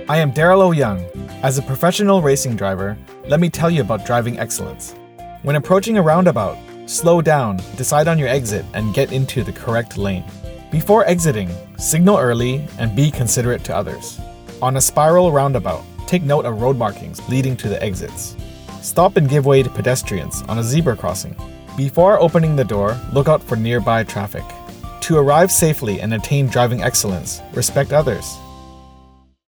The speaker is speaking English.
I am Daryl O. Young. As a professional racing driver, let me tell you about driving excellence. When approaching a roundabout, slow down, decide on your exit, and get into the correct lane. Before exiting, signal early and be considerate to others. On a spiral roundabout, take note of road markings leading to the exits. Stop and give way to pedestrians on a zebra crossing. Before opening the door, look out for nearby traffic. To arrive safely and attain driving excellence, respect others.